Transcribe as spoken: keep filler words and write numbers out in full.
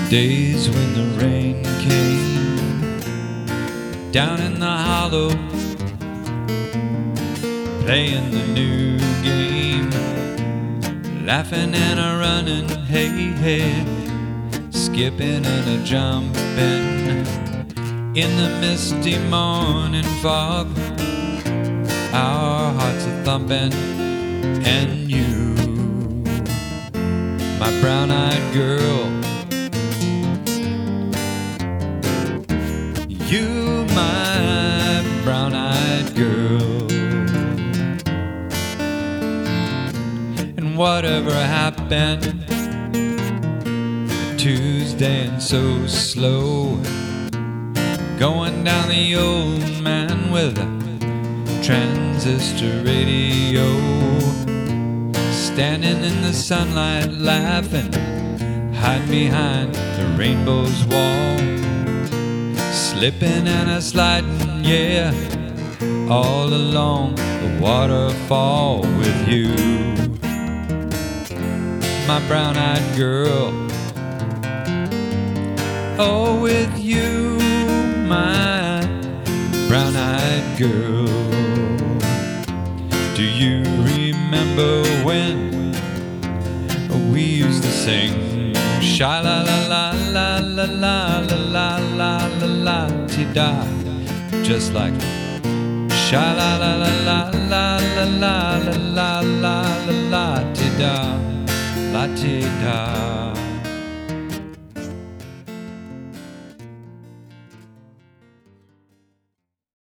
Days when the rain came down in the hollow, playing the new game, laughing and a running, hey, hey, skipping and a jumping in the misty morning fog. Our hearts are thumping, and you, my brown-eyed girl, you, my brown-eyed girl. And whatever happened, Tuesday and so slow, going down the old man with a transistor radio, standing in the sunlight laughing, hide behind the rainbow's wall, slipping and a sliding, yeah, all along the waterfall with you, my brown-eyed girl. Oh, with you, my brown-eyed girl. Do you remember when we used to sing sha la la la la la la la la la la la ti da, just like sha la la la la la la la la la la la ti da, la ti da.